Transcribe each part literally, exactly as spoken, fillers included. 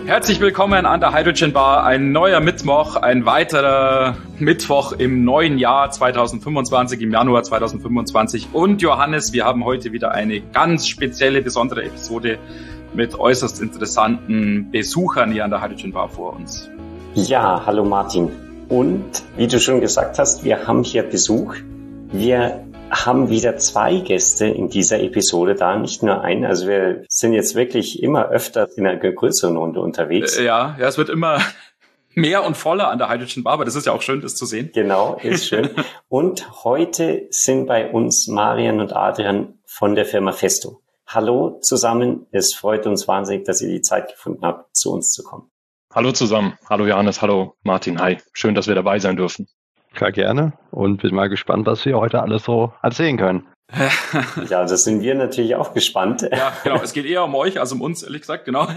Herzlich willkommen an der Hydrogen Bar. Ein neuer Mittwoch, ein weiterer Mittwoch im neuen Jahr zweitausendfünfundzwanzig, im Januar zweitausendfünfundzwanzig. Und Johannes, wir haben heute wieder eine ganz spezielle, besondere Episode mit äußerst interessanten Besuchern hier an der Hydrogen Bar vor uns. Ja, hallo Martin. Und wie du schon gesagt hast, wir haben hier Besuch. Wir haben wieder zwei Gäste in dieser Episode da, nicht nur einen. Also wir sind jetzt wirklich immer öfter in einer größeren Runde unterwegs. Ja, ja, es wird immer mehr und voller an der Hydrogen Bar, aber das ist ja auch schön, das zu sehen. Genau, ist schön. Und heute sind bei uns Marian und Adrian von der Firma Festo. Hallo zusammen, es freut uns wahnsinnig, dass ihr die Zeit gefunden habt, zu uns zu kommen. Hallo zusammen, hallo Johannes, hallo Martin, hi. Schön, dass wir dabei sein dürfen. Klar, gerne. Und bin mal gespannt, was wir heute alles so erzählen können. Ja, das sind wir natürlich auch gespannt. Ja, genau. Es geht eher um euch als um uns, ehrlich gesagt, genau.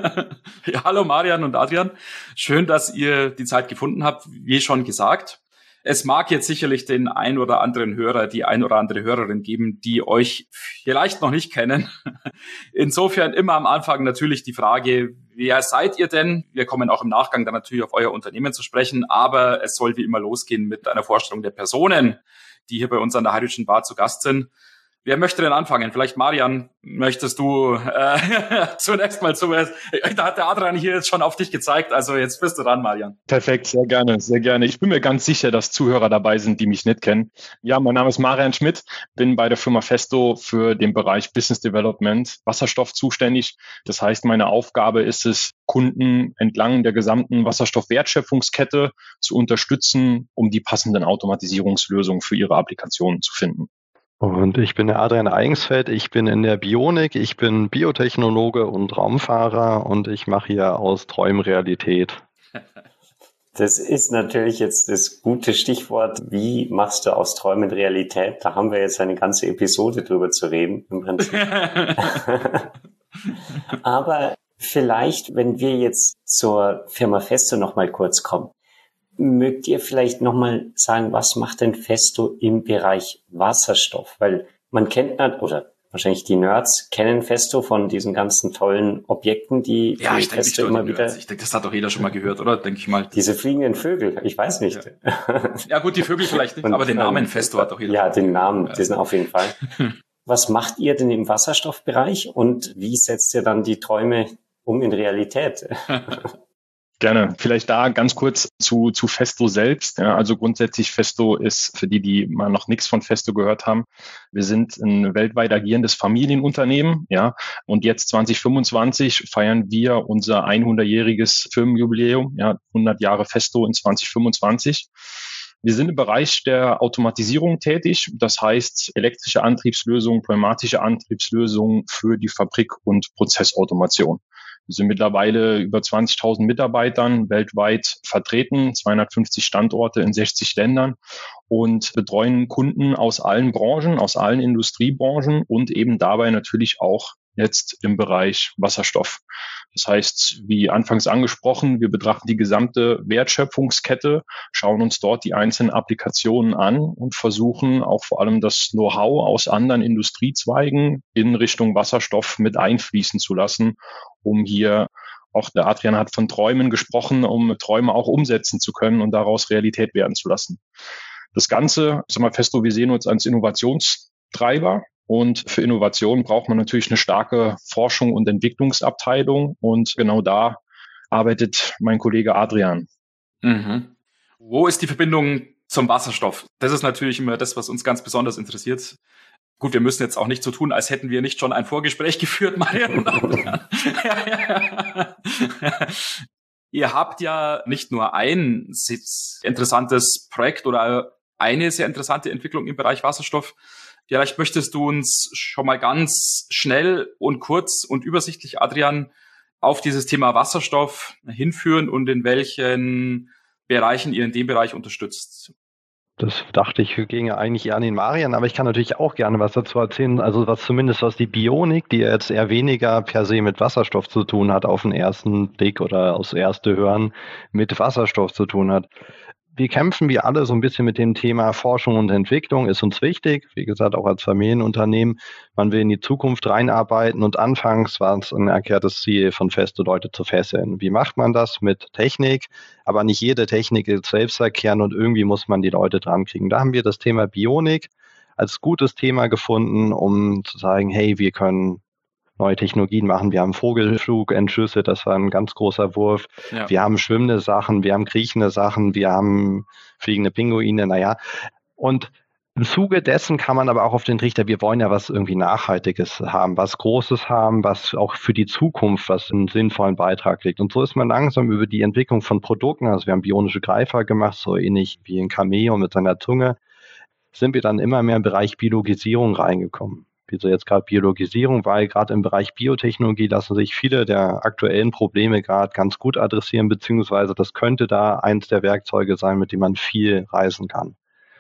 Ja, hallo Marian und Adrian. Schön, dass ihr die Zeit gefunden habt, wie schon gesagt. Es mag jetzt sicherlich den ein oder anderen Hörer, die ein oder andere Hörerin geben, die euch vielleicht noch nicht kennen. Insofern immer am Anfang natürlich die Frage, wer seid ihr denn? Wir kommen auch im Nachgang dann natürlich auf euer Unternehmen zu sprechen, aber es soll wie immer losgehen mit einer Vorstellung der Personen, die hier bei uns an der Hydrogen Bar zu Gast sind. Wer möchte denn anfangen? Vielleicht Marian, möchtest du äh, zunächst mal zu... Da hat der Adrian hier jetzt schon auf dich gezeigt, also jetzt bist du dran, Marian. Perfekt, sehr gerne, sehr gerne. Ich bin mir ganz sicher, dass Zuhörer dabei sind, die mich nicht kennen. Ja, mein Name ist Marian Schmidt, bin bei der Firma Festo für den Bereich Business Development Wasserstoff zuständig. Das heißt, meine Aufgabe ist es, Kunden entlang der gesamten Wasserstoffwertschöpfungskette zu unterstützen, um die passenden Automatisierungslösungen für ihre Applikationen zu finden. Und ich bin der Adrian Eigensfeld, ich bin in der Bionik, ich bin Biotechnologe und Raumfahrer und ich mache hier aus Träumen Realität. Das ist natürlich jetzt das gute Stichwort, wie machst du aus Träumen Realität? Da haben wir jetzt eine ganze Episode drüber zu reden, im Prinzip. Aber vielleicht, wenn wir jetzt zur Firma Festo noch mal kurz kommen. Mögt ihr vielleicht nochmal sagen, was macht denn Festo im Bereich Wasserstoff? Weil man kennt, oder wahrscheinlich die Nerds kennen Festo von diesen ganzen tollen Objekten, die ja, ich Festo denke, immer wieder... Ich denke, das hat doch jeder schon mal gehört, oder? Denke ich mal. Diese fliegenden Vögel, ich weiß nicht. Ja, ja gut, die Vögel vielleicht nicht, Und, aber den Namen ähm, Festo hat doch jeder. Ja, den Namen, das sind auf jeden Fall. Was macht ihr denn im Wasserstoffbereich und wie setzt ihr dann die Träume um in Realität? Gerne. Vielleicht da ganz kurz zu, zu Festo selbst. Ja, also grundsätzlich Festo ist, für die, die mal noch nichts von Festo gehört haben, wir sind ein weltweit agierendes Familienunternehmen. Ja, und jetzt zwanzig fünfundzwanzig feiern wir unser hundertjähriges Firmenjubiläum. Ja, hundert Jahre Festo in zwanzig fünfundzwanzig. Wir sind im Bereich der Automatisierung tätig. Das heißt, elektrische Antriebslösungen, pneumatische Antriebslösungen für die Fabrik- und Prozessautomation. Wir sind mittlerweile über zwanzigtausend Mitarbeitern weltweit vertreten, zweihundertfünfzig Standorte in sechzig Ländern und betreuen Kunden aus allen Branchen, aus allen Industriebranchen und eben dabei natürlich auch jetzt im Bereich Wasserstoff. Das heißt, wie anfangs angesprochen, wir betrachten die gesamte Wertschöpfungskette, schauen uns dort die einzelnen Applikationen an und versuchen auch vor allem das Know-how aus anderen Industriezweigen in Richtung Wasserstoff mit einfließen zu lassen, um hier, auch der Adrian hat von Träumen gesprochen, um Träume auch umsetzen zu können und daraus Realität werden zu lassen. Das Ganze, ich sag mal, Festo, wir sehen uns als Innovationstreiber. Und für Innovation braucht man natürlich eine starke Forschung und Entwicklungsabteilung. Und genau da arbeitet mein Kollege Adrian. Mhm. Wo ist die Verbindung zum Wasserstoff? Das ist natürlich immer das, was uns ganz besonders interessiert. Gut, wir müssen jetzt auch nicht so tun, als hätten wir nicht schon ein Vorgespräch geführt, Marian und Adrian. Ihr habt ja nicht nur ein interessantes Projekt oder eine sehr interessante Entwicklung im Bereich Wasserstoff. Vielleicht möchtest du uns schon mal ganz schnell und kurz und übersichtlich, Adrian, auf dieses Thema Wasserstoff hinführen und in welchen Bereichen ihr in dem Bereich unterstützt. Das dachte ich, ginge eigentlich eher an den Marian, aber ich kann natürlich auch gerne was dazu erzählen, also was zumindest was die Bionik, die jetzt eher weniger per se mit Wasserstoff zu tun hat, auf den ersten Blick oder aufs erste Hören mit Wasserstoff zu tun hat. wir kämpfen wie alle so ein bisschen mit dem Thema Forschung und Entwicklung, ist uns wichtig. Wie gesagt, auch als Familienunternehmen. Man will in die Zukunft reinarbeiten und anfangs war es ein erklärtes Ziel von Festo, Leute zu fesseln. Wie macht man das? Mit Technik, aber nicht jede Technik ist selbsterklärend und irgendwie muss man die Leute dran kriegen. Da haben wir das Thema Bionik als gutes Thema gefunden, um zu sagen, hey, wir können neue Technologien machen. Wir haben Vogelflugentschlüsse, das war ein ganz großer Wurf. Ja. Wir haben schwimmende Sachen, wir haben kriechende Sachen, wir haben fliegende Pinguine, naja. Und im Zuge dessen kann man aber auch auf den Trichter, wir wollen ja was irgendwie Nachhaltiges haben, was Großes haben, was auch für die Zukunft was einen sinnvollen Beitrag legt. Und so ist man langsam über die Entwicklung von Produkten, also wir haben bionische Greifer gemacht, so ähnlich wie ein Cameo mit seiner Zunge, sind wir dann immer mehr im Bereich Biologisierung reingekommen. Wieso jetzt gerade Biologisierung, weil gerade im Bereich Biotechnologie lassen sich viele der aktuellen Probleme gerade ganz gut adressieren, beziehungsweise das könnte da eins der Werkzeuge sein, mit dem man viel reisen kann.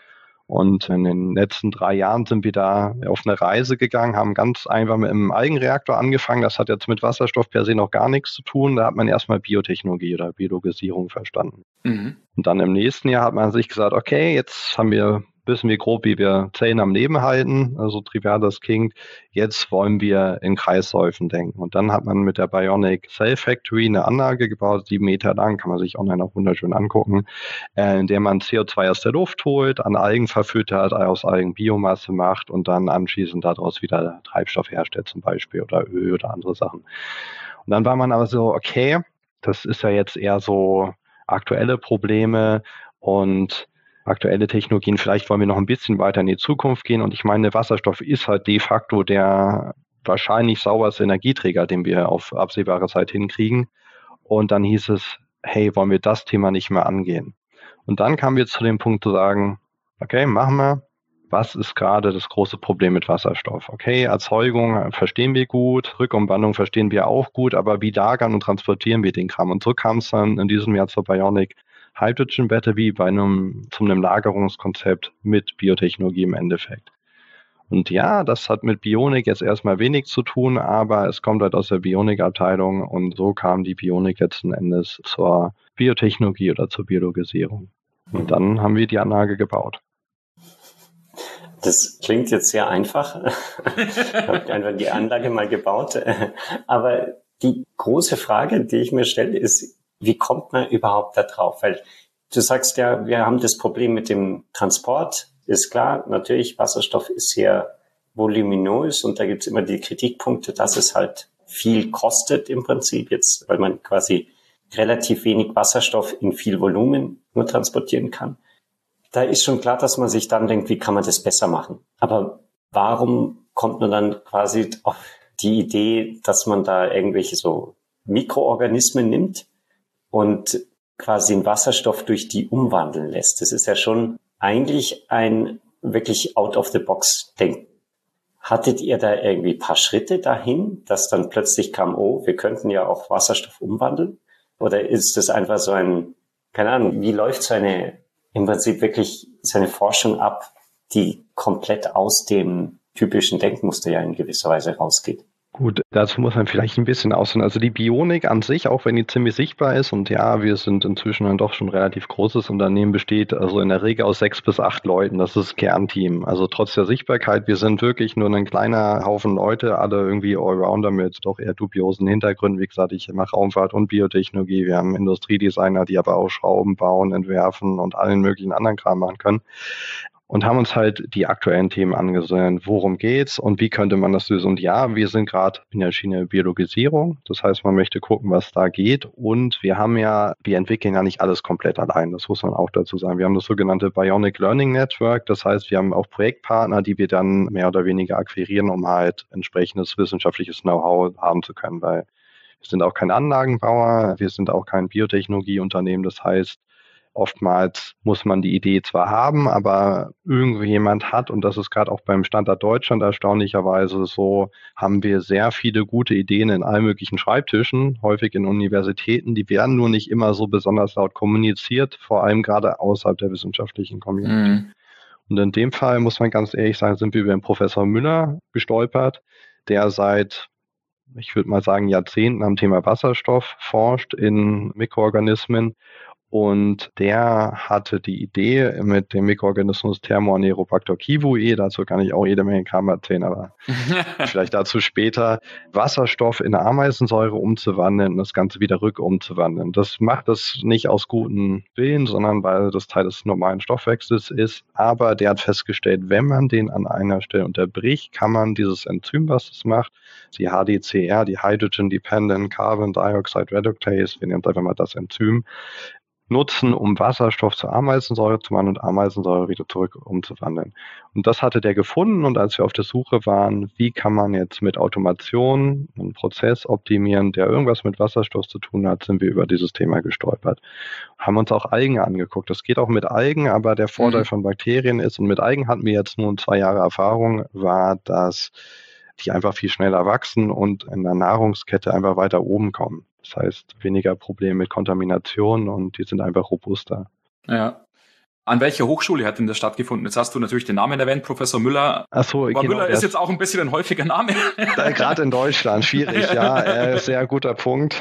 Und in den letzten drei Jahren sind wir da auf eine Reise gegangen, haben ganz einfach mit einem Algenreaktor angefangen. Das hat jetzt mit Wasserstoff per se noch gar nichts zu tun. Da hat man erstmal Biotechnologie oder Biologisierung verstanden. Mhm. Und dann im nächsten Jahr hat man sich gesagt, okay, jetzt haben wir wissen wir grob, wie wir Zellen am Leben halten, also trivial das klingt. Jetzt wollen wir in Kreisläufen denken. Und dann hat man mit der Bionic Cell Factory eine Anlage gebaut, sieben Meter lang, kann man sich online auch wunderschön angucken, äh, in der man C O zwei aus der Luft holt, an Algen verfüttert, aus Algen Biomasse macht und dann anschließend daraus wieder Treibstoff herstellt zum Beispiel oder Öl oder andere Sachen. Und dann war man aber so, okay, das ist ja jetzt eher so aktuelle Probleme und aktuelle Technologien, vielleicht wollen wir noch ein bisschen weiter in die Zukunft gehen. Und ich meine, Wasserstoff ist halt de facto der wahrscheinlich sauberste Energieträger, den wir auf absehbare Zeit hinkriegen. Und dann hieß es, hey, wollen wir das Thema nicht mehr angehen? Und dann kamen wir zu dem Punkt zu sagen, okay, machen wir. Was ist gerade das große Problem mit Wasserstoff? Okay, Erzeugung verstehen wir gut, Rückumwandlung verstehen wir auch gut, aber wie lagern und transportieren wir den Kram? Und so kam es dann in diesem Jahr zur Bionic Hydrogen Battery bei einem, zu einem Lagerungskonzept mit Biotechnologie im Endeffekt. Und ja, das hat mit Bionik jetzt erstmal wenig zu tun, aber es kommt halt aus der Bionik-Abteilung und so kam die Bionik letzten Endes zur Biotechnologie oder zur Biologisierung. Und dann haben wir die Anlage gebaut. Das klingt jetzt sehr einfach. Ich habe einfach die Anlage mal gebaut. Aber die große Frage, die ich mir stelle, ist, wie kommt man überhaupt da drauf? Weil du sagst ja, wir haben das Problem mit dem Transport. Ist klar, natürlich, Wasserstoff ist sehr voluminös und da gibt's immer die Kritikpunkte, dass es halt viel kostet im Prinzip jetzt, weil man quasi relativ wenig Wasserstoff in viel Volumen nur transportieren kann. Da ist schon klar, dass man sich dann denkt, wie kann man das besser machen? Aber warum kommt man dann quasi auf die Idee, dass man da irgendwelche so Mikroorganismen nimmt und quasi den Wasserstoff durch die umwandeln lässt? Das ist ja schon eigentlich ein wirklich out-of-the-box-Denken. Hattet ihr da irgendwie ein paar Schritte dahin, dass dann plötzlich kam, oh, wir könnten ja auch Wasserstoff umwandeln? Oder ist das einfach so ein, keine Ahnung, wie läuft so eine, im Prinzip wirklich so eine Forschung ab, die komplett aus dem typischen Denkmuster ja in gewisser Weise rausgeht? Gut, dazu muss man vielleicht ein bisschen ausholen. Also die Bionik an sich, auch wenn die ziemlich sichtbar ist und ja, wir sind inzwischen dann doch schon ein relativ großes Unternehmen, besteht also in der Regel aus sechs bis acht Leuten. Das ist das Kernteam. Also trotz der Sichtbarkeit, wir sind wirklich nur ein kleiner Haufen Leute, alle irgendwie Allrounder mit doch eher dubiosen Hintergründen. Wie gesagt, ich mache Raumfahrt und Biotechnologie. Wir haben Industriedesigner, die aber auch Schrauben bauen, entwerfen und allen möglichen anderen Kram machen können. Und haben uns halt die aktuellen Themen angesehen. Worum geht's und wie könnte man das lösen? Und ja, wir sind gerade in der Schiene Biologisierung. Das heißt, man möchte gucken, was da geht. Und wir haben ja, wir entwickeln ja nicht alles komplett allein. Das muss man auch dazu sagen. Wir haben das sogenannte Bionic Learning Network. Das heißt, wir haben auch Projektpartner, die wir dann mehr oder weniger akquirieren, um halt entsprechendes wissenschaftliches Know-how haben zu können. Weil wir sind auch kein Anlagenbauer, wir sind auch kein Biotechnologieunternehmen. Das heißt, oftmals muss man die Idee zwar haben, aber irgendjemand hat, und das ist gerade auch beim Standort Deutschland erstaunlicherweise so, haben wir sehr viele gute Ideen in allen möglichen Schreibtischen, häufig in Universitäten, die werden nur nicht immer so besonders laut kommuniziert, vor allem gerade außerhalb der wissenschaftlichen Community. Mhm. Und in dem Fall muss man ganz ehrlich sagen, sind wir über den Professor Müller gestolpert, der seit, ich würde mal sagen, Jahrzehnten am Thema Wasserstoff forscht in Mikroorganismen. Und der hatte die Idee mit dem Mikroorganismus Thermoanerobacter kivui, dazu kann ich auch jede Menge Kram erzählen, aber vielleicht dazu später, Wasserstoff in Ameisensäure umzuwandeln und das Ganze wieder rück umzuwandeln. Das macht es nicht aus gutem Willen, sondern weil das Teil des normalen Stoffwechsels ist. Aber der hat festgestellt, wenn man den an einer Stelle unterbricht, kann man dieses Enzym, was es macht, die H D C R, die Hydrogen Dependent Carbon Dioxide Reductase, wir nennen einfach mal das Enzym, nutzen, um Wasserstoff zur Ameisensäure zu machen und Ameisensäure wieder zurück umzuwandeln. Und das hatte der gefunden, und als wir auf der Suche waren, wie kann man jetzt mit Automation einen Prozess optimieren, der irgendwas mit Wasserstoff zu tun hat, sind wir über dieses Thema gestolpert. Haben uns auch Algen angeguckt. Das geht auch mit Algen, aber der Vorteil mhm. von Bakterien ist, und mit Algen hatten wir jetzt nun zwei Jahre Erfahrung, war, dass die einfach viel schneller wachsen und in der Nahrungskette einfach weiter oben kommen. Das heißt, weniger Probleme mit Kontamination und die sind einfach robuster. Ja. An welcher Hochschule hat denn das stattgefunden? Jetzt hast du natürlich den Namen erwähnt, Professor Müller. Ach so, aber genau, Müller ist jetzt auch ein bisschen ein häufiger Name. Gerade in Deutschland, schwierig, ja. Äh, sehr guter Punkt.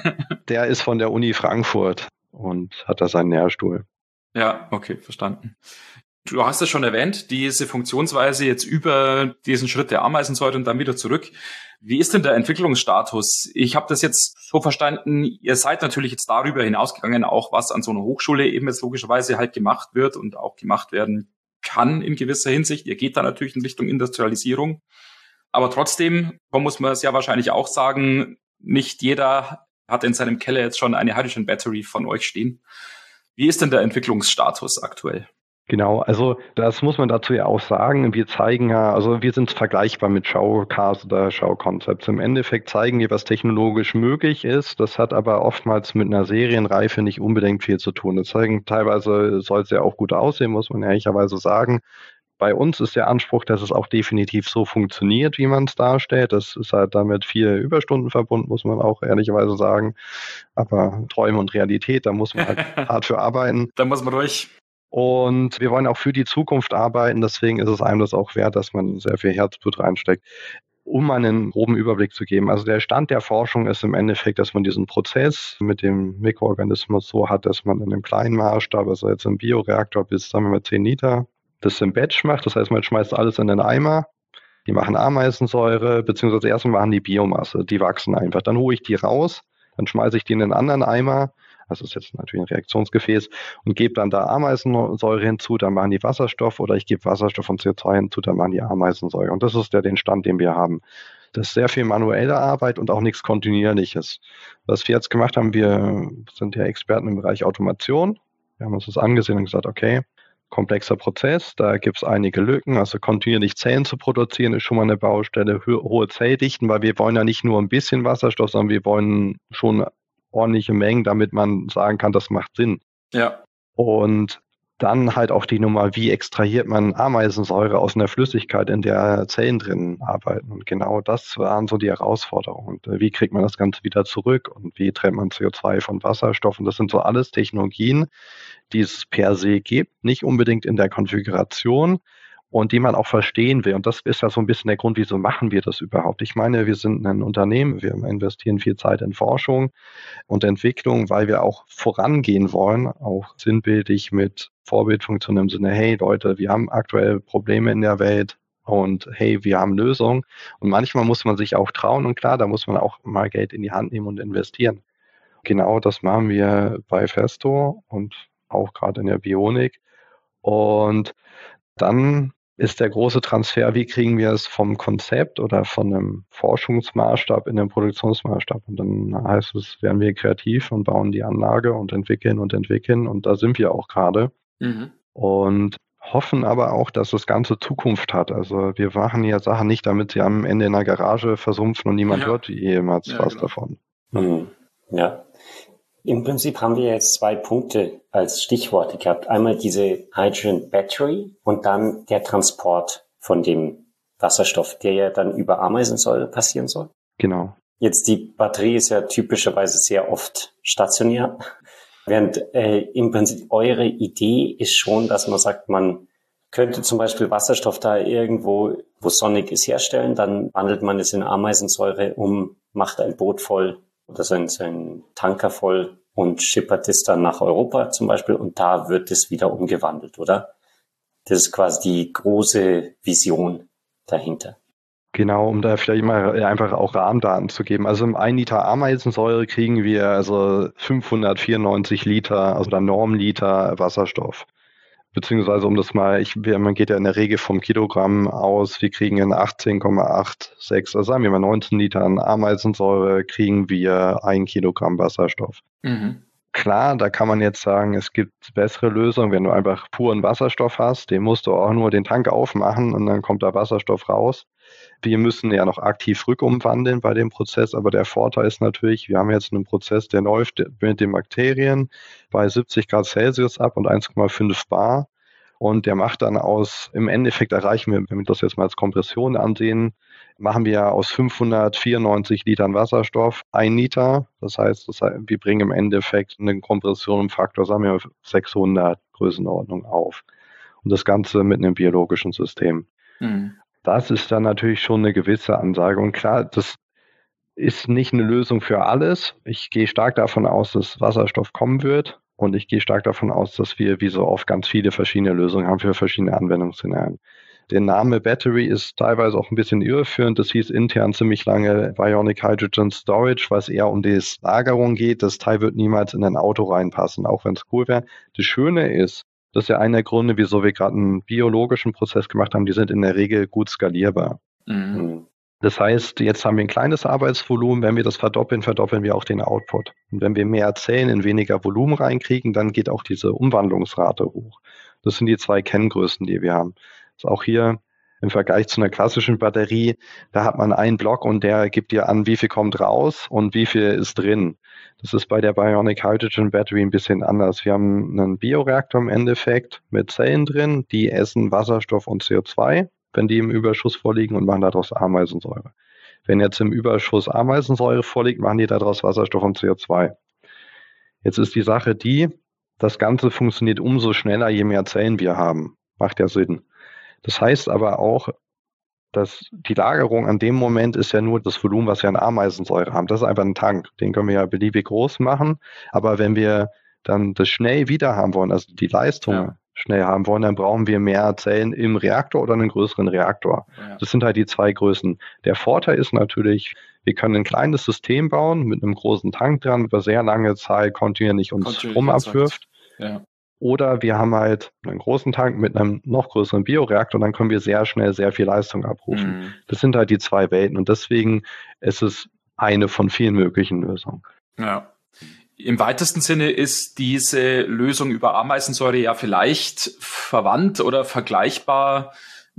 Der ist von der Uni Frankfurt und hat da seinen Lehrstuhl. Ja, okay, verstanden. Du hast es schon erwähnt, diese Funktionsweise jetzt über diesen Schritt der Ameisensäure und dann wieder zurück. Wie ist denn der Entwicklungsstatus? Ich habe das jetzt so verstanden, ihr seid natürlich jetzt darüber hinausgegangen, auch was an so einer Hochschule eben jetzt logischerweise halt gemacht wird und auch gemacht werden kann in gewisser Hinsicht. Ihr geht da natürlich in Richtung Industrialisierung. Aber trotzdem, so muss man es ja wahrscheinlich auch sagen, nicht jeder hat in seinem Keller jetzt schon eine Hydrogen Battery von euch stehen. Wie ist denn der Entwicklungsstatus aktuell? Genau, also das muss man dazu ja auch sagen. Wir zeigen ja, also wir sind vergleichbar mit Showcars oder Showconcepts. Im Endeffekt zeigen wir, was technologisch möglich ist. Das hat aber oftmals mit einer Serienreife nicht unbedingt viel zu tun. Das zeigen teilweise, soll es ja auch gut aussehen, muss man ehrlicherweise sagen. Bei uns ist der Anspruch, dass es auch definitiv so funktioniert, wie man es darstellt. Das ist halt damit viel Überstunden verbunden, muss man auch ehrlicherweise sagen. Aber Träume und Realität, da muss man halt hart für arbeiten. Da muss man durch. Und wir wollen auch für die Zukunft arbeiten, deswegen ist es einem das auch wert, dass man sehr viel Herzblut reinsteckt. Um mal einen groben Überblick zu geben, also der Stand der Forschung ist im Endeffekt, dass man diesen Prozess mit dem Mikroorganismus so hat, dass man in einem kleinen Maßstab, also jetzt im Bioreaktor bis, sagen wir mal, zehn Liter, das im Batch macht. Das heißt, man schmeißt alles in den Eimer, die machen Ameisensäure, beziehungsweise erstmal machen die Biomasse, die wachsen einfach. Dann hole ich die raus, dann schmeiße ich die in einen anderen Eimer. Das ist jetzt natürlich ein Reaktionsgefäß und gebe dann da Ameisensäure hinzu, dann machen die Wasserstoff oder ich gebe Wasserstoff und C O zwei hinzu, dann machen die Ameisensäure. Und das ist ja der Stand, den wir haben. Das ist sehr viel manuelle Arbeit und auch nichts Kontinuierliches. Was wir jetzt gemacht haben, wir sind ja Experten im Bereich Automation. Wir haben uns das angesehen und gesagt, okay, komplexer Prozess, da gibt es einige Lücken, also kontinuierlich Zellen zu produzieren ist schon mal eine Baustelle, hohe Zelldichten, weil wir wollen ja nicht nur ein bisschen Wasserstoff, sondern wir wollen schon ordentliche Mengen, damit man sagen kann, das macht Sinn. Ja. Und dann halt auch die Nummer, wie extrahiert man Ameisensäure aus einer Flüssigkeit, in der Zellen drin arbeiten. Und genau das waren so die Herausforderungen. Und wie kriegt man das Ganze wieder zurück? Und wie trennt man C O zwei von Wasserstoff? Und das sind so alles Technologien, die es per se gibt, nicht unbedingt in der Konfiguration, und die man auch verstehen will. Und das ist ja so ein bisschen der Grund, wieso machen wir das überhaupt? Ich meine, wir sind ein Unternehmen, wir investieren viel Zeit in Forschung und Entwicklung, weil wir auch vorangehen wollen, auch sinnbildlich mit Vorbildfunktion im Sinne, hey Leute, wir haben aktuell Probleme in der Welt und hey, wir haben Lösungen. Und manchmal muss man sich auch trauen und klar, da muss man auch mal Geld in die Hand nehmen und investieren. Genau das machen wir bei Festo und auch gerade in der Bionik. Und dann ist der große Transfer, wie kriegen wir es vom Konzept oder von einem Forschungsmaßstab in den Produktionsmaßstab? Und dann heißt es, werden wir kreativ und bauen die Anlage und entwickeln und entwickeln. Und da sind wir auch gerade. Mhm. Und hoffen aber auch, dass das Ganze Zukunft hat. Also wir machen ja Sachen nicht, damit sie am Ende in der Garage versumpfen und niemand ja. hört jemals ja, was genau. davon. Mhm. Ja. Im Prinzip haben wir jetzt zwei Punkte als Stichworte gehabt. Einmal diese Hydrogen Battery und dann der Transport von dem Wasserstoff, der ja dann über Ameisensäure passieren soll. Genau. Jetzt die Batterie ist ja typischerweise sehr oft stationär, während äh, im Prinzip eure Idee ist schon, dass man sagt, man könnte zum Beispiel Wasserstoff da irgendwo, wo sonnig ist, herstellen, dann wandelt man es in Ameisensäure um, macht ein Boot voll oder sein, sein Tanker voll und schippert es dann nach Europa zum Beispiel und da wird es wieder umgewandelt, oder? Das ist quasi die große Vision dahinter. Genau, um da vielleicht mal einfach auch Rahmendaten zu geben. Also im ein Liter Ameisensäure kriegen wir also fünfhundertvierundneunzig Liter, also der Normliter Wasserstoff. Beziehungsweise um das mal, ich, man geht ja in der Regel vom Kilogramm aus, wir kriegen in achtzehn Komma sechsundachtzig, also sagen wir mal neunzehn Litern Ameisensäure, kriegen wir ein Kilogramm Wasserstoff. Mhm. Klar, da kann man jetzt sagen, es gibt bessere Lösungen, wenn du einfach puren Wasserstoff hast, den musst du auch nur den Tank aufmachen und dann kommt da Wasserstoff raus. Wir müssen ja noch aktiv rückumwandeln bei dem Prozess, aber der Vorteil ist natürlich, wir haben jetzt einen Prozess, der läuft mit den Bakterien bei siebzig Grad Celsius ab und eins Komma fünf Bar und der macht dann aus, im Endeffekt erreichen wir, wenn wir das jetzt mal als Kompression ansehen, machen wir aus fünfhundertvierundneunzig Litern Wasserstoff ein Liter. Das heißt, das heißt, wir bringen im Endeffekt einen Kompressionfaktor, sagen wir sechshundert Größenordnung auf. Und das Ganze mit einem biologischen System. Mhm. Das ist dann natürlich schon eine gewisse Ansage. Und klar, das ist nicht eine Lösung für alles. Ich gehe stark davon aus, dass Wasserstoff kommen wird. Und ich gehe stark davon aus, dass wir wie so oft ganz viele verschiedene Lösungen haben für verschiedene Anwendungsszenarien. Der Name Battery ist teilweise auch ein bisschen irreführend. Das hieß intern ziemlich lange Bionic Hydrogen Storage, weil es eher um die Lagerung geht. Das Teil wird niemals in ein Auto reinpassen, auch wenn es cool wäre. Das Schöne ist, das ist ja einer der Gründe, wieso wir gerade einen biologischen Prozess gemacht haben. Die sind in der Regel gut skalierbar. Mhm. Das heißt, jetzt haben wir ein kleines Arbeitsvolumen. Wenn wir das verdoppeln, verdoppeln wir auch den Output. Und wenn wir mehr Zellen in weniger Volumen reinkriegen, dann geht auch diese Umwandlungsrate hoch. Das sind die zwei Kenngrößen, die wir haben. Das ist auch hier im Vergleich zu einer klassischen Batterie, da hat man einen Block und der gibt dir an, wie viel kommt raus und wie viel ist drin. Das ist bei der Bionic Hydrogen Battery ein bisschen anders. Wir haben einen Bioreaktor im Endeffekt mit Zellen drin, die essen Wasserstoff und C O zwei, wenn die im Überschuss vorliegen und machen daraus Ameisensäure. Wenn jetzt im Überschuss Ameisensäure vorliegt, machen die daraus Wasserstoff und C O zwei. Jetzt ist die Sache die, das Ganze funktioniert umso schneller, je mehr Zellen wir haben. Macht ja Sinn. Das heißt aber auch, dass die Lagerung an dem Moment ist ja nur das Volumen, was wir an Ameisensäure haben. Das ist einfach ein Tank. Den können wir ja beliebig groß machen. Aber wenn wir dann das schnell wieder haben wollen, also die Leistung ja. schnell haben wollen, dann brauchen wir mehr Zellen im Reaktor oder einen größeren Reaktor. Ja. Das sind halt die zwei Größen. Der Vorteil ist natürlich, wir können ein kleines System bauen mit einem großen Tank dran, über sehr lange Zeit kontinuierlich uns Strom abwirft. Ja. Oder wir haben halt einen großen Tank mit einem noch größeren Bioreaktor und dann können wir sehr schnell sehr viel Leistung abrufen. Mhm. Das sind halt die zwei Welten und deswegen ist es eine von vielen möglichen Lösungen. Ja. Im weitesten Sinne ist diese Lösung über Ameisensäure ja vielleicht verwandt oder vergleichbar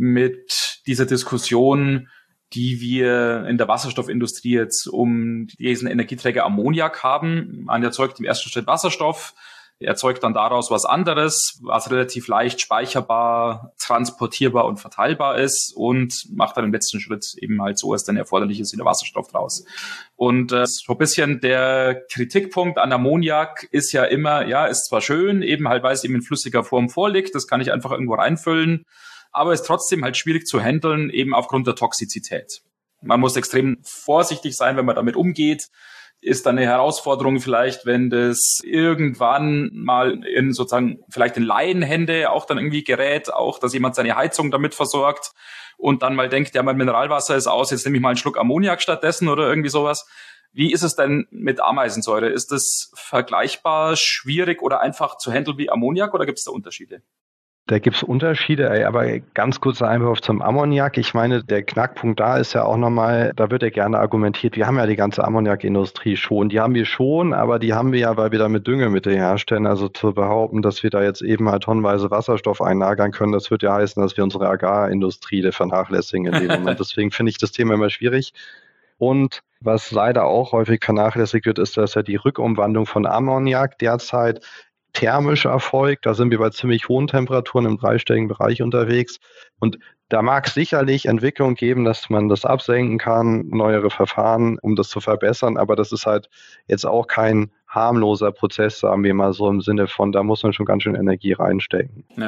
mit dieser Diskussion, die wir in der Wasserstoffindustrie jetzt um diesen Energieträger Ammoniak haben. Man erzeugt im ersten Schritt Wasserstoff, erzeugt dann daraus was anderes, was relativ leicht speicherbar, transportierbar und verteilbar ist und macht dann im letzten Schritt eben halt so, was dann erforderlich ist, in der Wasserstoff draus. Und äh, so ein bisschen der Kritikpunkt an Ammoniak ist ja immer, ja, ist zwar schön, eben halt, weil es eben in flüssiger Form vorliegt, das kann ich einfach irgendwo reinfüllen, aber ist trotzdem halt schwierig zu handeln, eben aufgrund der Toxizität. Man muss extrem vorsichtig sein, wenn man damit umgeht. Ist dann eine Herausforderung vielleicht, wenn das irgendwann mal in sozusagen vielleicht in Laienhände auch dann irgendwie gerät, auch, dass jemand seine Heizung damit versorgt und dann mal denkt, ja, mein Mineralwasser ist aus, jetzt nehme ich mal einen Schluck Ammoniak stattdessen oder irgendwie sowas. Wie ist es denn mit Ameisensäure? Ist das vergleichbar, schwierig oder einfach zu handeln wie Ammoniak oder gibt es da Unterschiede? Da gibt es Unterschiede, ey, aber ganz kurzer Einwurf zum Ammoniak. Ich meine, der Knackpunkt da ist ja auch nochmal, da wird ja gerne argumentiert, wir haben ja die ganze Ammoniakindustrie schon. Die haben wir schon, aber die haben wir ja, weil wir damit Düngemittel herstellen. Also zu behaupten, dass wir da jetzt eben halt tonnenweise Wasserstoff einlagern können, das wird ja heißen, dass wir unsere Agrarindustrie vernachlässigen in dem Moment. Deswegen finde ich das Thema immer schwierig. Und was leider auch häufig vernachlässigt wird, ist, dass ja die Rückumwandlung von Ammoniak derzeit thermisch erfolgt. Da sind wir bei ziemlich hohen Temperaturen im dreistelligen Bereich unterwegs. Und da mag es sicherlich Entwicklung geben, dass man das absenken kann, neuere Verfahren, um das zu verbessern. Aber das ist halt jetzt auch kein harmloser Prozess, sagen wir mal so im Sinne von, da muss man schon ganz schön Energie reinstecken. Ja.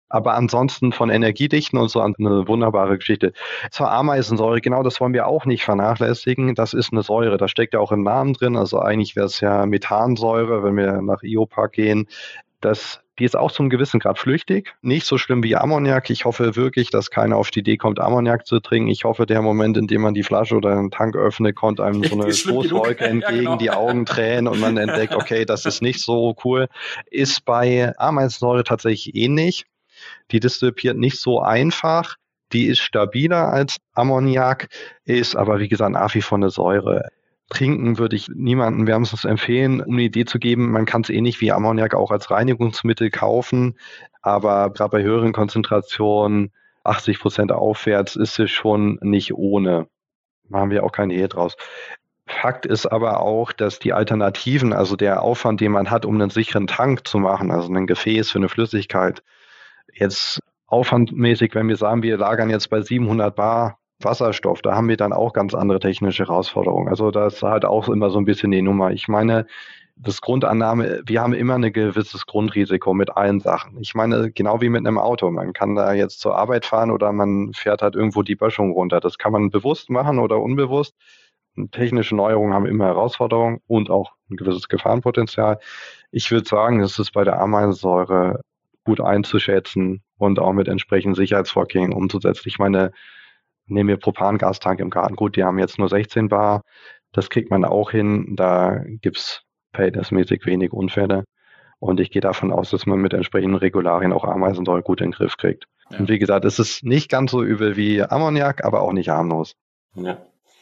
Aber ansonsten von Energiedichten und so eine wunderbare Geschichte. Zur Ameisensäure, genau das wollen wir auch nicht vernachlässigen. Das ist eine Säure, das steckt ja auch im Namen drin. Also eigentlich wäre es ja Methansäure, wenn wir nach I U P A C gehen. Das, die ist auch zum gewissen Grad flüchtig. Nicht so schlimm wie Ammoniak. Ich hoffe wirklich, dass keiner auf die Idee kommt, Ammoniak zu trinken. Ich hoffe, der Moment, in dem man die Flasche oder den Tank öffnet, kommt einem so eine Stoßwolke entgegen, ja, genau. Die Augen tränen und man entdeckt, okay, das ist nicht so cool. Ist bei Ameisensäure tatsächlich ähnlich. Die distilliert nicht so einfach. Die ist stabiler als Ammoniak, ist aber, wie gesagt, nach wie vor eine Säure. Trinken würde ich niemandem wärmstens empfehlen, um eine Idee zu geben. Man kann es ähnlich wie Ammoniak auch als Reinigungsmittel kaufen, aber gerade bei höheren Konzentrationen, achtzig Prozent aufwärts, ist es schon nicht ohne. Machen wir auch keine Hehl draus. Fakt ist aber auch, dass die Alternativen, also der Aufwand, den man hat, um einen sicheren Tank zu machen, also ein Gefäß für eine Flüssigkeit, jetzt aufwandmäßig, wenn wir sagen, wir lagern jetzt bei siebenhundert Bar Wasserstoff, da haben wir dann auch ganz andere technische Herausforderungen. Also das ist halt auch immer so ein bisschen die Nummer. Ich meine, das Grundannahme, wir haben immer ein gewisses Grundrisiko mit allen Sachen. Ich meine, genau wie mit einem Auto. Man kann da jetzt zur Arbeit fahren oder man fährt halt irgendwo die Böschung runter. Das kann man bewusst machen oder unbewusst. Technische Neuerungen haben immer Herausforderungen und auch ein gewisses Gefahrenpotenzial. Ich würde sagen, es ist bei der Ameisensäure gut einzuschätzen und auch mit entsprechenden Sicherheitsvorkehrungen umzusetzen. Ich meine, nehmen wir Propangastank im Garten. Gut, die haben jetzt nur sechzehn Bar. Das kriegt man auch hin. Da gibt's verhältnismäßig wenig Unfälle. Und ich gehe davon aus, dass man mit entsprechenden Regularien auch Ameisensäure gut in den Griff kriegt. Ja. Und wie gesagt, es ist nicht ganz so übel wie Ammoniak, aber auch nicht harmlos. Ja.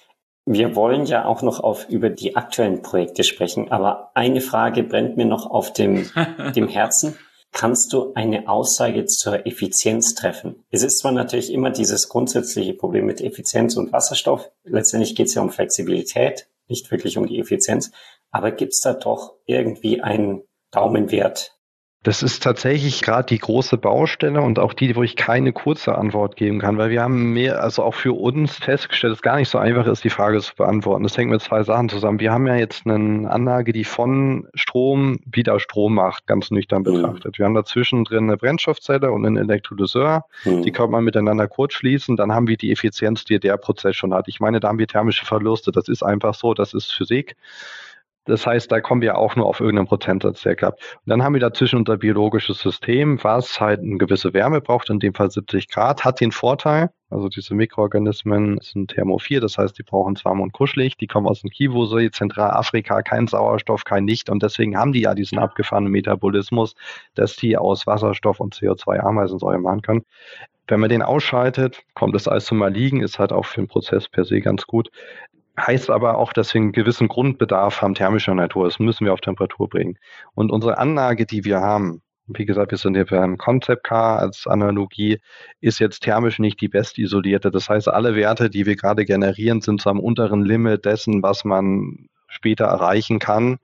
Wir wollen ja auch noch auf über die aktuellen Projekte sprechen, aber eine Frage brennt mir noch auf dem, dem Herzen. Kannst du eine Aussage zur Effizienz treffen? Es ist zwar natürlich immer dieses grundsätzliche Problem mit Effizienz und Wasserstoff. Letztendlich geht es ja um Flexibilität, nicht wirklich um die Effizienz. Aber gibt es da doch irgendwie einen Daumenwert? Das ist tatsächlich gerade die große Baustelle und auch die, wo ich keine kurze Antwort geben kann, weil wir haben mehr, also auch für uns festgestellt, dass es gar nicht so einfach ist, die Frage zu beantworten. Das hängt mit zwei Sachen zusammen. Wir haben ja jetzt eine Anlage, die von Strom wieder Strom macht, ganz nüchtern betrachtet. Mhm. Wir haben dazwischen drin eine Brennstoffzelle und einen Elektrolyseur. Mhm. Die kann man miteinander kurz schließen. Dann haben wir die Effizienz, die der Prozess schon hat. Ich meine, da haben wir thermische Verluste. Das ist einfach so, das ist Physik. Das heißt, da kommen wir auch nur auf irgendeinen Prozentsatz, der klappt. Und dann haben wir dazwischen unser biologisches System, was halt eine gewisse Wärme braucht, in dem Fall siebzig Grad, hat den Vorteil, also diese Mikroorganismen sind thermophil, das heißt, die brauchen es warm und kuschelig, die kommen aus dem Kivu-See, Zentralafrika, kein Sauerstoff, kein Licht und deswegen haben die ja diesen abgefahrenen Metabolismus, dass die aus Wasserstoff und C O zwei Ameisensäure machen können. Wenn man den ausschaltet, kommt das alles zum Erliegen, ist halt auch für den Prozess per se ganz gut. Heißt aber auch, dass wir einen gewissen Grundbedarf haben thermischer Natur. Das müssen wir auf Temperatur bringen. Und unsere Anlage, die wir haben, wie gesagt, wir sind hier beim Concept Car als Analogie, ist jetzt thermisch nicht die bestisolierte. Das heißt, alle Werte, die wir gerade generieren, sind so am unteren Limit dessen, was man später erreichen kann,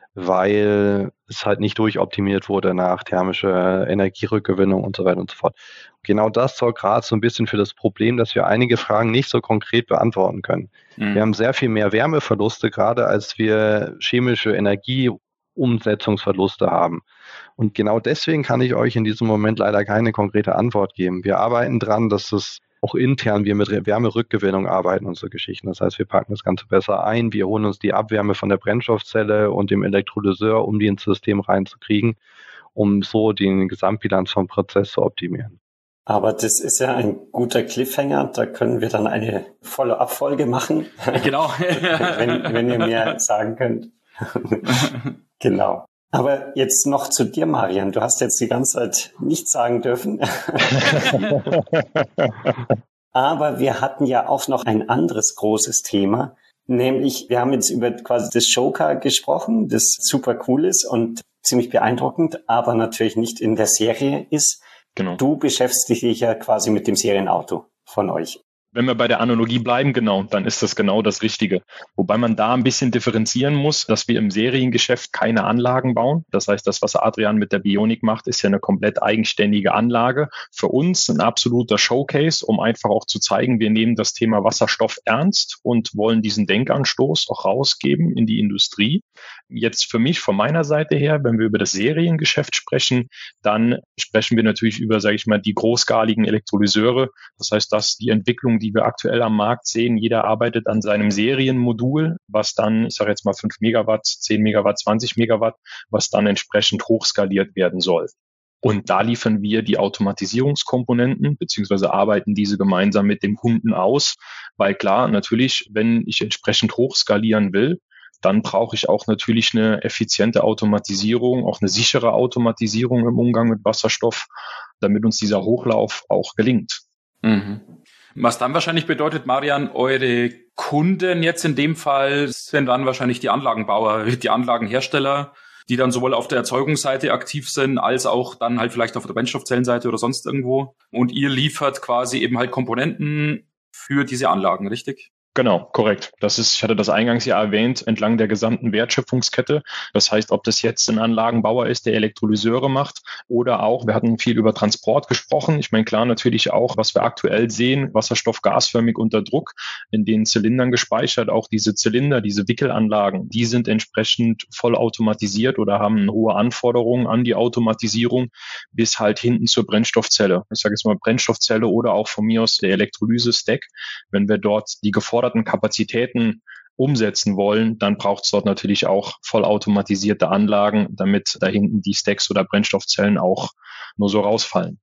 weil es halt nicht durchoptimiert wurde nach thermischer Energierückgewinnung und so weiter und so fort. Genau das sorgt gerade so ein bisschen für das Problem, dass wir einige Fragen nicht so konkret beantworten können. Mhm. Wir haben sehr viel mehr Wärmeverluste gerade, als wir chemische Energieumsetzungsverluste haben. Und genau deswegen kann ich euch in diesem Moment leider keine konkrete Antwort geben. Wir arbeiten dran, dass es auch intern wir mit Wärmerückgewinnung arbeiten und so Geschichten. Das heißt, wir packen das Ganze besser ein, wir holen uns die Abwärme von der Brennstoffzelle und dem Elektrolyseur, um die ins System reinzukriegen, um so die Gesamtbilanz vom Prozess zu optimieren. Aber das ist ja ein guter Cliffhanger, da können wir dann eine Follow-up-Folge machen. Genau. wenn, wenn ihr mir sagen könnt. Genau. Aber jetzt noch zu dir, Marian. Du hast jetzt die ganze Zeit nichts sagen dürfen. Aber wir hatten ja auch noch ein anderes großes Thema. Nämlich, wir haben jetzt über quasi das Showcar gesprochen, das super cool ist und ziemlich beeindruckend, aber natürlich nicht in der Serie ist. Genau. Du beschäftigst dich ja quasi mit dem Serienauto von euch. Wenn wir bei der Analogie bleiben, genau, dann ist das genau das Richtige. Wobei man da ein bisschen differenzieren muss, dass wir im Seriengeschäft keine Anlagen bauen. Das heißt, das, was Adrian mit der Bionik macht, ist ja eine komplett eigenständige Anlage. Für uns ein absoluter Showcase, um einfach auch zu zeigen, wir nehmen das Thema Wasserstoff ernst und wollen diesen Denkanstoß auch rausgeben in die Industrie. Jetzt für mich, von meiner Seite her, wenn wir über das Seriengeschäft sprechen, dann sprechen wir natürlich über, sage ich mal, die großskaligen Elektrolyseure. Das heißt, dass die Entwicklung, die wir aktuell am Markt sehen, jeder arbeitet an seinem Serienmodul, was dann, ich sage jetzt mal fünf Megawatt, zehn Megawatt, zwanzig Megawatt, was dann entsprechend hochskaliert werden soll. Und da liefern wir die Automatisierungskomponenten beziehungsweise arbeiten diese gemeinsam mit dem Kunden aus, weil klar, natürlich, wenn ich entsprechend hochskalieren will, dann brauche ich auch natürlich eine effiziente Automatisierung, auch eine sichere Automatisierung im Umgang mit Wasserstoff, damit uns dieser Hochlauf auch gelingt. Mhm. Was dann wahrscheinlich bedeutet, Marian, eure Kunden jetzt in dem Fall sind dann wahrscheinlich die Anlagenbauer, die Anlagenhersteller, die dann sowohl auf der Erzeugungsseite aktiv sind, als auch dann halt vielleicht auf der Brennstoffzellenseite oder sonst irgendwo. Und ihr liefert quasi eben halt Komponenten für diese Anlagen, richtig? Genau, korrekt. Das ist, ich hatte das eingangs ja erwähnt, entlang der gesamten Wertschöpfungskette. Das heißt, ob das jetzt ein Anlagenbauer ist, der Elektrolyseure macht oder auch, wir hatten viel über Transport gesprochen. Ich meine, klar, natürlich auch, was wir aktuell sehen, Wasserstoff gasförmig unter Druck, in den Zylindern gespeichert. Auch diese Zylinder, diese Wickelanlagen, die sind entsprechend voll automatisiert oder haben hohe Anforderungen an die Automatisierung bis halt hinten zur Brennstoffzelle. Ich sage jetzt mal Brennstoffzelle oder auch von mir aus der Elektrolyse-Stack. Wenn wir dort die geforderten Kapazitäten umsetzen wollen, dann braucht es dort natürlich auch vollautomatisierte Anlagen, damit da hinten die Stacks oder Brennstoffzellen auch nur so rausfallen.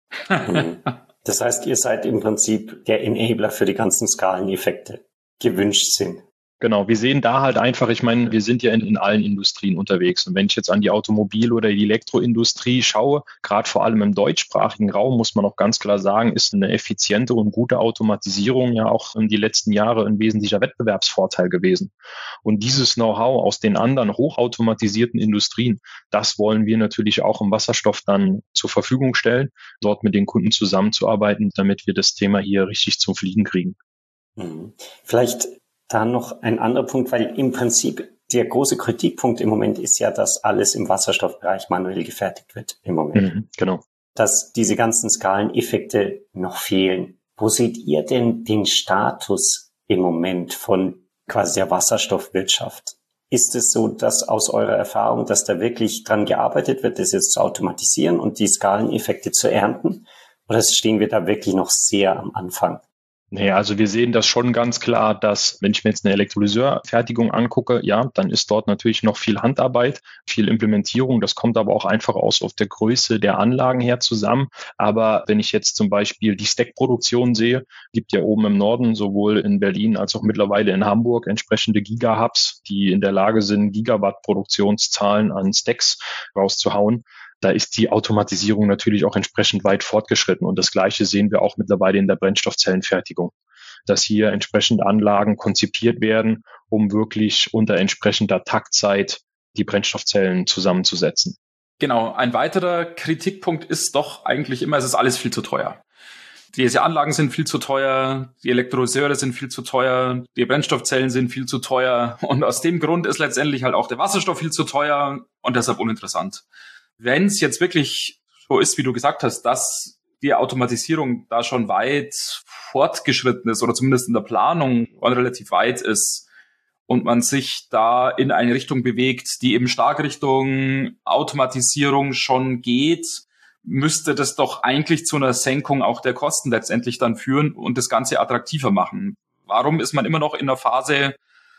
Das heißt, ihr seid im Prinzip der Enabler für die ganzen Skaleneffekte, gewünscht sind. Genau, wir sehen da halt einfach, ich meine, wir sind ja in, in allen Industrien unterwegs. Und wenn ich jetzt an die Automobil- oder die Elektroindustrie schaue, gerade vor allem im deutschsprachigen Raum, muss man auch ganz klar sagen, ist eine effiziente und gute Automatisierung ja auch in die letzten Jahre ein wesentlicher Wettbewerbsvorteil gewesen. Und dieses Know-how aus den anderen hochautomatisierten Industrien, das wollen wir natürlich auch im Wasserstoff dann zur Verfügung stellen, dort mit den Kunden zusammenzuarbeiten, damit wir das Thema hier richtig zum Fliegen kriegen. Mhm. Vielleicht da noch ein anderer Punkt, weil im Prinzip der große Kritikpunkt im Moment ist ja, dass alles im Wasserstoffbereich manuell gefertigt wird im Moment. Mhm, genau. Dass diese ganzen Skaleneffekte noch fehlen. Wo seht ihr denn den Status im Moment von quasi der Wasserstoffwirtschaft? Ist es so, dass aus eurer Erfahrung, dass da wirklich dran gearbeitet wird, das jetzt zu automatisieren und die Skaleneffekte zu ernten? Oder stehen wir da wirklich noch sehr am Anfang? Nee, also wir sehen das schon ganz klar, dass wenn ich mir jetzt eine Elektrolyseurfertigung angucke, ja, dann ist dort natürlich noch viel Handarbeit, viel Implementierung. Das kommt aber auch einfach aus auf der Größe der Anlagen her zusammen. Aber wenn ich jetzt zum Beispiel die Stack-Produktion sehe, gibt ja oben im Norden sowohl in Berlin als auch mittlerweile in Hamburg entsprechende Giga-Hubs, die in der Lage sind, Gigawatt-Produktionszahlen an Stacks rauszuhauen. Da ist die Automatisierung natürlich auch entsprechend weit fortgeschritten. Und das Gleiche sehen wir auch mittlerweile in der Brennstoffzellenfertigung, dass hier entsprechend Anlagen konzipiert werden, um wirklich unter entsprechender Taktzeit die Brennstoffzellen zusammenzusetzen. Genau. Ein weiterer Kritikpunkt ist doch eigentlich immer, es ist alles viel zu teuer. Diese Anlagen sind viel zu teuer, die Elektrolyseure sind viel zu teuer, die Brennstoffzellen sind viel zu teuer. Und aus dem Grund ist letztendlich halt auch der Wasserstoff viel zu teuer und deshalb uninteressant. Wenn es jetzt wirklich so ist, wie du gesagt hast, dass die Automatisierung da schon weit fortgeschritten ist oder zumindest in der Planung relativ weit ist und man sich da in eine Richtung bewegt, die eben stark Richtung Automatisierung schon geht, müsste das doch eigentlich zu einer Senkung auch der Kosten letztendlich dann führen und das Ganze attraktiver machen. Warum ist man immer noch in einer Phase,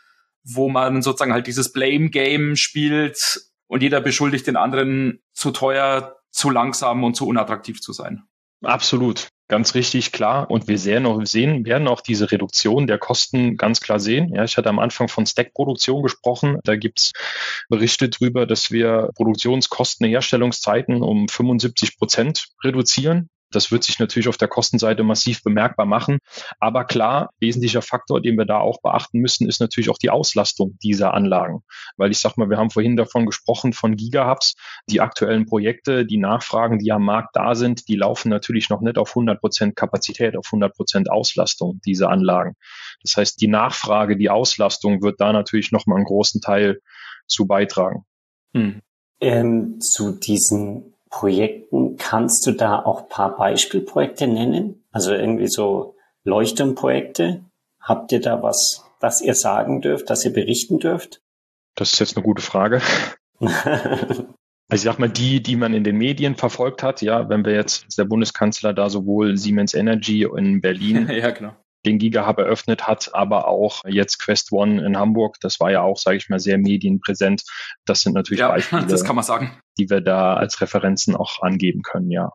wo man sozusagen halt dieses Blame-Game spielt, und jeder beschuldigt den anderen, zu teuer, zu langsam und zu unattraktiv zu sein? Absolut. Ganz richtig, klar. Und wir sehen, auch, sehen, werden auch diese Reduktion der Kosten ganz klar sehen. Ja, ich hatte am Anfang von Stack-Produktion gesprochen. Da gibt's Berichte drüber, dass wir Produktionskosten, Herstellungszeiten um fünfundsiebzig Prozent reduzieren. Das wird sich natürlich auf der Kostenseite massiv bemerkbar machen. Aber klar, wesentlicher Faktor, den wir da auch beachten müssen, ist natürlich auch die Auslastung dieser Anlagen. Weil ich sag mal, wir haben vorhin davon gesprochen, von Gigahubs. Die aktuellen Projekte, die Nachfragen, die am Markt da sind, die laufen natürlich noch nicht auf hundert Prozent Kapazität, auf hundert Prozent Auslastung, diese Anlagen. Das heißt, die Nachfrage, die Auslastung wird da natürlich noch mal einen großen Teil zu beitragen. Hm. Ähm, zu diesen Projekten, kannst du da auch ein paar Beispielprojekte nennen? Also irgendwie so Leuchtturmprojekte? Habt ihr da was, das ihr sagen dürft, das ihr berichten dürft? Das ist jetzt eine gute Frage. Also ich sag mal, die, die man in den Medien verfolgt hat, ja, wenn wir jetzt der Bundeskanzler da sowohl Siemens Energy in Berlin ja, genau. den Gigahub eröffnet hat, aber auch jetzt Quest One in Hamburg, das war ja auch, sage ich mal, sehr medienpräsent. Das sind natürlich ja, Beispiele, das kann man sagen, die wir da als Referenzen auch angeben können, ja.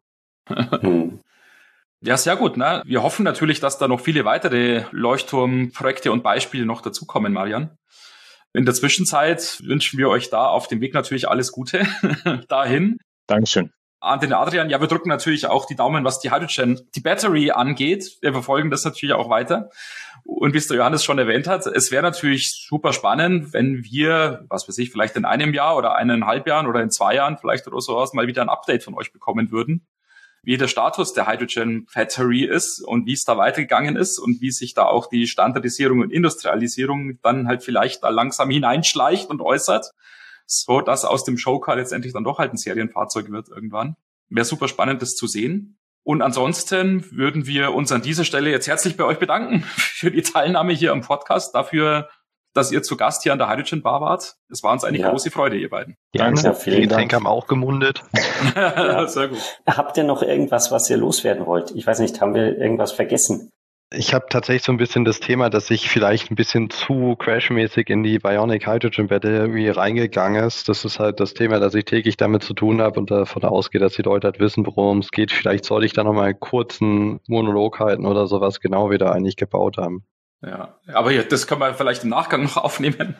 Ja, sehr gut. Ne? Wir hoffen natürlich, dass da noch viele weitere Leuchtturmprojekte und Beispiele noch dazukommen, Marian. In der Zwischenzeit wünschen wir euch da auf dem Weg natürlich alles Gute dahin. Dankeschön. An den Adrian, ja, wir drücken natürlich auch die Daumen, was die Hydrogen, die Battery angeht. Wir verfolgen das natürlich auch weiter. Und wie es der Johannes schon erwähnt hat, es wäre natürlich super spannend, wenn wir, was weiß ich, vielleicht in einem Jahr oder eineinhalb Jahren oder in zwei Jahren vielleicht oder sowas mal wieder ein Update von euch bekommen würden, wie der Status der Hydrogen Battery ist und wie es da weitergegangen ist und wie sich da auch die Standardisierung und Industrialisierung dann halt vielleicht da langsam hineinschleicht und äußert, so dass aus dem Showcar letztendlich dann doch halt ein Serienfahrzeug wird irgendwann. Wäre super spannend, das zu sehen. Und ansonsten würden wir uns an dieser Stelle jetzt herzlich bei euch bedanken für die Teilnahme hier am Podcast, dafür, dass ihr zu Gast hier an der Hydrogen Bar wart. Es war uns eine ja. große Freude, ihr beiden. Gerne. Ja, die Getränke haben auch gemundet. Ja. Sehr gut. Habt ihr noch irgendwas, was ihr loswerden wollt? Ich weiß nicht, haben wir irgendwas vergessen? Ich habe tatsächlich so ein bisschen das Thema, dass ich vielleicht ein bisschen zu crashmäßig in die Bionic Hydrogen Battery reingegangen ist. Das ist halt das Thema, dass ich täglich damit zu tun habe und davon ausgehe, dass die Leute halt wissen, worum es geht. Vielleicht sollte ich da nochmal einen kurzen Monolog halten oder sowas, genau wie wir eigentlich gebaut haben. Ja, aber ja, das können wir vielleicht im Nachgang noch aufnehmen.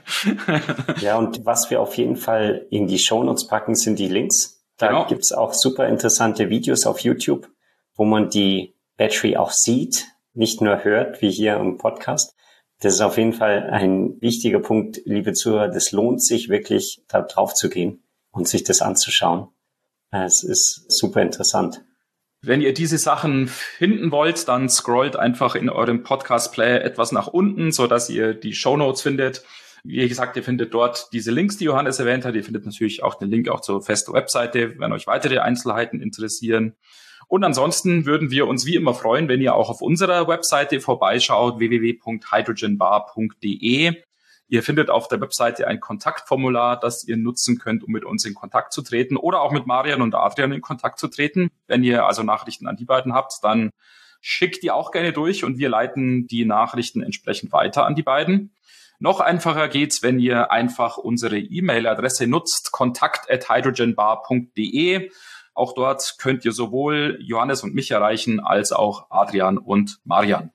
Ja, und was wir auf jeden Fall in die Shownotes packen, sind die Links. Da genau. gibt's auch super interessante Videos auf YouTube, wo man die Battery auch sieht, nicht nur hört, wie hier im Podcast. Das ist auf jeden Fall ein wichtiger Punkt, liebe Zuhörer. Das lohnt sich wirklich, da drauf zu gehen und sich das anzuschauen. Es ist super interessant. Wenn ihr diese Sachen finden wollt, dann scrollt einfach in eurem Podcast-Player etwas nach unten, so dass ihr die Shownotes findet. Wie gesagt, ihr findet dort diese Links, die Johannes erwähnt hat. Ihr findet natürlich auch den Link auch zur festen Webseite, wenn euch weitere Einzelheiten interessieren. Und ansonsten würden wir uns wie immer freuen, wenn ihr auch auf unserer Webseite vorbeischaut, w w w punkt hydrogenbar punkt d e. Ihr findet auf der Webseite ein Kontaktformular, das ihr nutzen könnt, um mit uns in Kontakt zu treten oder auch mit Marian und Adrian in Kontakt zu treten. Wenn ihr also Nachrichten an die beiden habt, dann schickt die auch gerne durch und wir leiten die Nachrichten entsprechend weiter an die beiden. Noch einfacher geht's, wenn ihr einfach unsere E-Mail-Adresse nutzt, kontakt at hydrogenbar punkt d e. Auch dort könnt ihr sowohl Johannes und mich erreichen, als auch Adrian und Marian.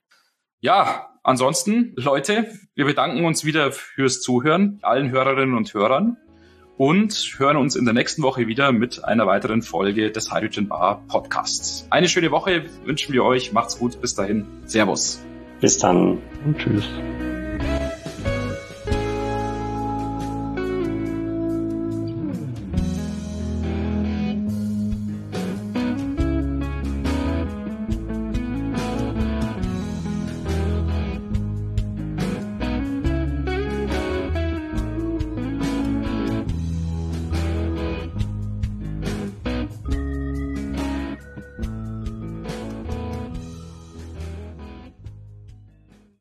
Ja, ansonsten, Leute, wir bedanken uns wieder fürs Zuhören, allen Hörerinnen und Hörern und hören uns in der nächsten Woche wieder mit einer weiteren Folge des Hydrogen Bar Podcasts. Eine schöne Woche wünschen wir euch. Macht's gut. Bis dahin. Servus. Bis dann. Und tschüss.